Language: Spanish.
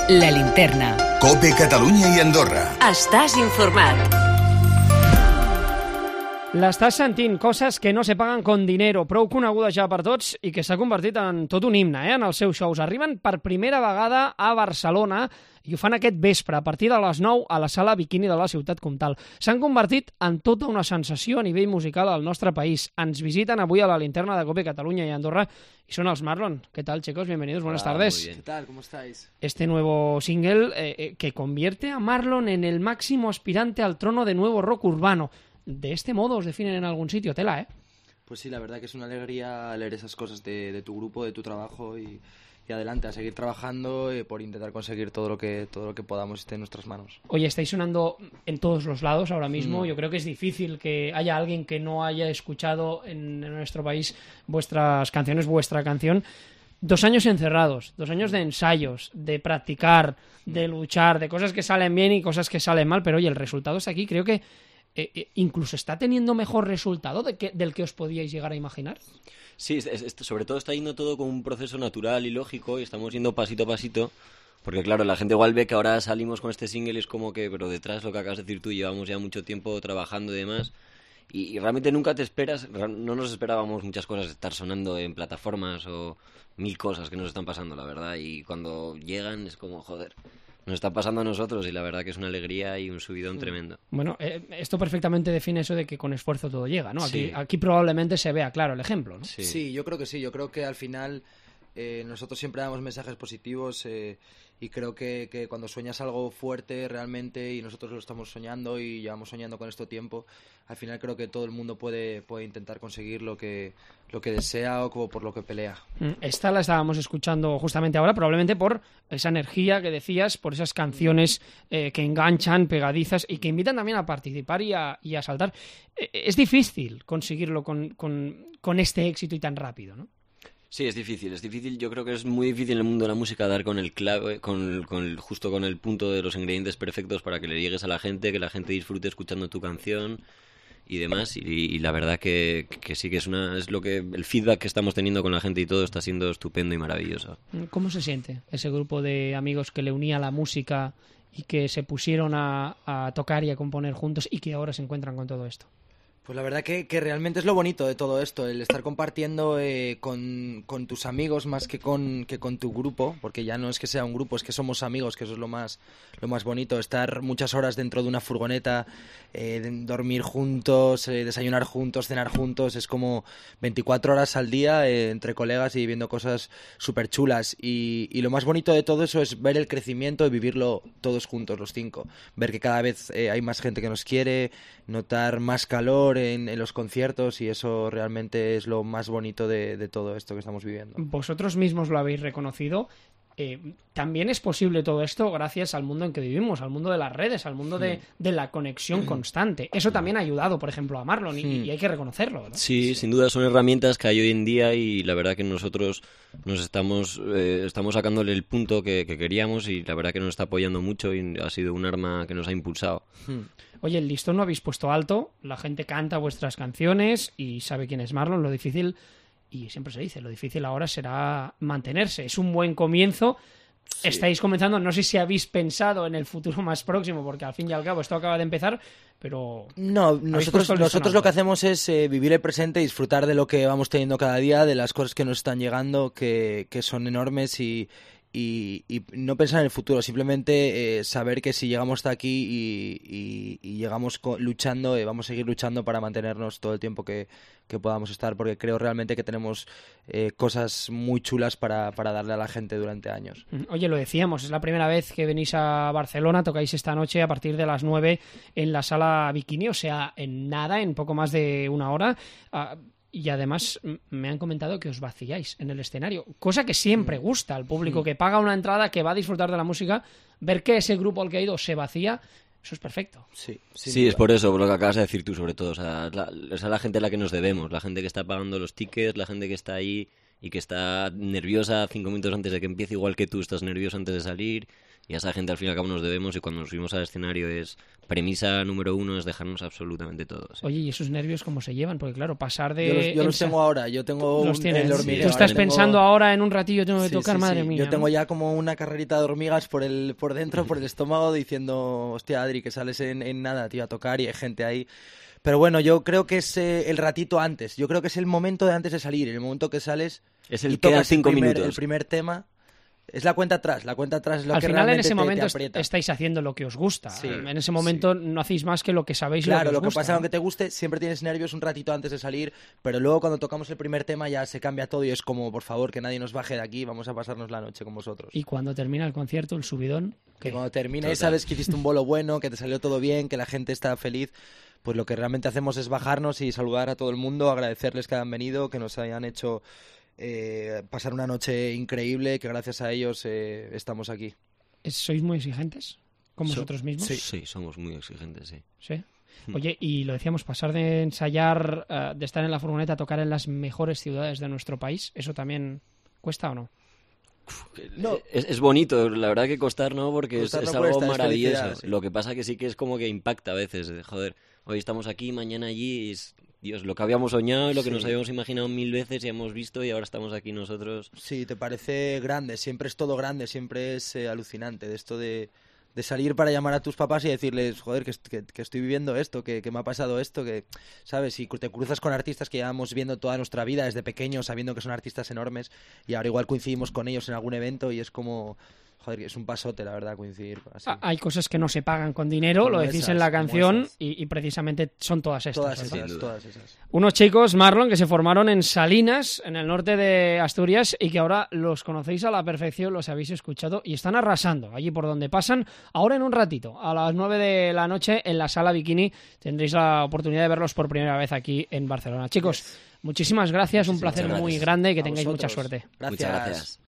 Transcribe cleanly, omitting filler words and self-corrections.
La Linterna. COPE Catalunya i Andorra. Estàs informat. L'estàs sentint, coses que no se paguen con dinero, prou coneguda ja per tots i que s'ha convertit en tot un himne, en els seus shows. Arriben per primera vegada a Barcelona i ho fan aquest vespre, a partir de les 9 a la sala Bikini de la Ciutat Comtal. S'han convertit en tota una sensació a nivell musical al nostre país. Ens visiten avui a la Linterna de COPE Catalunya i Andorra y son els Marlon. ¿Qué tal, chicos? Bienvenidos, buenas tardes. Muy bien. ¿Qué tal? ¿Cómo estáis? Este nuevo single que convierte a Marlon en el máximo aspirante al trono de nuevo rock urbano. De este modo os definen en algún sitio, tela, ¿eh? Pues sí, la verdad que es una alegría leer esas cosas de tu grupo, de tu trabajo y adelante, a seguir trabajando por intentar conseguir todo lo que podamos esté en nuestras manos. Oye, estáis sonando en todos los lados ahora mismo. Yo creo que es difícil que haya alguien que no haya escuchado en nuestro país vuestras canciones, vuestra canción. 2 años encerrados, 2 años de ensayos, de practicar, de luchar, de cosas que salen bien y cosas que salen mal, pero oye, el resultado está aquí. Creo que incluso está teniendo mejor resultado del que os podíais llegar a imaginar. Sí, sobre todo está yendo todo con un proceso natural y lógico y estamos yendo pasito a pasito, porque claro, la gente igual ve que ahora salimos con este single y es como que, pero detrás lo que acabas de decir tú, llevamos ya mucho tiempo trabajando y demás, y realmente nunca te esperas, no nos esperábamos muchas cosas, estar sonando en plataformas o 1000 cosas que nos están pasando, la verdad, y cuando llegan es como, joder, nos está pasando a nosotros y la verdad que es una alegría y un subidón tremendo. Bueno, esto perfectamente define eso de que con esfuerzo todo llega, ¿no? Sí. Aquí probablemente se vea claro el ejemplo, ¿no? Sí, yo creo que sí. Yo creo que al final nosotros siempre damos mensajes positivos y creo que cuando sueñas algo fuerte realmente, y nosotros lo estamos soñando y llevamos soñando con esto tiempo, al final creo que todo el mundo puede intentar conseguir lo que desea o por lo que pelea. Esta la estábamos escuchando justamente ahora, probablemente por esa energía que decías, por esas canciones que enganchan, pegadizas y que invitan también a participar y a saltar. Es difícil conseguirlo con este éxito y tan rápido, ¿no? Sí, es difícil. Yo creo que es muy difícil en el mundo de la música dar con el clave, justo con el punto de los ingredientes perfectos para que le llegues a la gente, que la gente disfrute escuchando tu canción y demás. Y la verdad que sí que es lo que el feedback que estamos teniendo con la gente y todo está siendo estupendo y maravilloso. ¿Cómo se siente ese grupo de amigos que le unía la música y que se pusieron a tocar y a componer juntos y que ahora se encuentran con todo esto? Pues la verdad que realmente es lo bonito de todo esto, el estar compartiendo con tus amigos más que con tu grupo, porque ya no es que sea un grupo, es que somos amigos, que eso es lo más bonito, estar muchas horas dentro de una furgoneta, dormir juntos, desayunar juntos, cenar juntos, es como 24 horas al día entre colegas y viendo cosas súper chulas, y lo más bonito de todo eso es ver el crecimiento y vivirlo todos juntos, los 5, ver que cada vez hay más gente que nos quiere, notar más calor en los conciertos, y eso realmente es lo más bonito de todo esto que estamos viviendo. Vosotros mismos lo habéis reconocido. También es posible todo esto gracias al mundo en que vivimos, al mundo de las redes, al mundo de la conexión constante. Eso también ha ayudado, por ejemplo, a Marlon y hay que reconocerlo, ¿no? Sí, sin duda son herramientas que hay hoy en día y la verdad que nosotros nos estamos sacándole el punto que queríamos y la verdad que nos está apoyando mucho y ha sido un arma que nos ha impulsado. Oye, el listón lo habéis puesto alto, la gente canta vuestras canciones y sabe quién es Marlon. Lo difícil, y siempre se dice, lo difícil ahora será mantenerse. Es un buen comienzo. Sí. Estáis comenzando, no sé si habéis pensado en el futuro más próximo, porque al fin y al cabo esto acaba de empezar, pero... No, nosotros lo que hacemos es vivir el presente, disfrutar de lo que vamos teniendo cada día, de las cosas que nos están llegando, que son enormes, y no pensar en el futuro, simplemente saber que si llegamos hasta aquí y llegamos luchando, vamos a seguir luchando para mantenernos todo el tiempo que podamos estar, porque creo realmente que tenemos cosas muy chulas para darle a la gente durante años. Oye, lo decíamos, es la primera vez que venís a Barcelona, tocáis esta noche a partir de las 9 en la sala Bikini, o sea, en poco más de una hora. Y además me han comentado que os vaciáis en el escenario, cosa que siempre gusta al público que paga una entrada, que va a disfrutar de la música, ver que ese grupo al que ha ido se vacía, eso es perfecto. Sí, es por eso, por lo que acabas de decir tú sobre todo, o sea, es a la gente a la que nos debemos, la gente que está pagando los tickets, la gente que está ahí y que está nerviosa 5 minutos antes de que empiece, igual que tú estás nervioso antes de salir, Y a esa gente al fin y al cabo nos debemos, y cuando nos subimos al escenario premisa número 1 es dejarnos absolutamente todo. ¿Sí? Oye, ¿y esos nervios cómo se llevan? Porque claro, pasar de... Yo los tengo ahora, yo tengo el hormiguero. Tú estás tengo... pensando ahora en un ratillo tengo que Sí, tocar, sí, madre sí. mía. Yo tengo ya como una carrerita de hormigas por dentro, por el estómago, diciendo, hostia, Adri, que sales en nada, tío, a tocar y hay gente ahí. Pero bueno, yo creo que es el ratito antes, yo creo que es el momento de antes de salir, el momento que sales es y el quedan tocas 5 minutos. El primer tema. Es la cuenta atrás es lo Al que final, realmente en ese momento te aprieta. estáis haciendo lo que os gusta. Sí, en ese momento no hacéis más que lo que sabéis. Claro, lo que os gusta, pasa, ¿no? aunque te guste, siempre tienes nervios un ratito antes de salir, pero luego cuando tocamos el primer tema ya se cambia todo y es como, por favor, que nadie nos baje de aquí, vamos a pasarnos la noche con vosotros. Y cuando termina el concierto, el subidón... Que ¿qué? cuando termine, Total. sabes que hiciste un bolo bueno, que te salió todo bien, que la gente está feliz, pues lo que realmente hacemos es bajarnos y saludar a todo el mundo, agradecerles que hayan venido, que nos hayan hecho pasar una noche increíble, que gracias a ellos estamos aquí. ¿Sois muy exigentes con vosotros mismos? Sí, somos muy exigentes, sí. ¿Sí? Oye, y lo decíamos, pasar de ensayar, de estar en la furgoneta a tocar en las mejores ciudades de nuestro país, ¿eso también cuesta o no? No. Es bonito, la verdad que costar no, porque Costar es no algo cuesta, es maravilloso. felicidad, sí. Lo que pasa que sí que es como que impacta a veces, joder, hoy estamos aquí, mañana allí, y Dios, lo que habíamos soñado y lo que nos habíamos imaginado 1000 veces y hemos visto, y ahora estamos aquí nosotros. Sí, te parece grande, siempre es todo grande, siempre es alucinante, de esto de salir para llamar a tus papás y decirles, joder, que estoy viviendo esto, que me ha pasado esto, que, ¿sabes? Y te cruzas con artistas que llevamos viendo toda nuestra vida desde pequeños, sabiendo que son artistas enormes, y ahora igual coincidimos con ellos en algún evento y es como, joder, es un pasote, la verdad, coincidir así. Hay cosas que no se pagan con dinero, Como lo decís esas, en la como canción, esas. y precisamente son todas estas. Todas ¿verdad? esas, todas esas. Unos chicos, Marlon, que se formaron en Salinas, en el norte de Asturias, y que ahora los conocéis a la perfección, los habéis escuchado y están arrasando allí por donde pasan. Ahora en un ratito, a las 9 de la noche, en la Sala Bikini, tendréis la oportunidad de verlos por primera vez aquí en Barcelona. Chicos, muchísimas gracias, un placer Muchas muy gracias. grande y que A tengáis mucha vosotros. suerte. Gracias. Muchas gracias.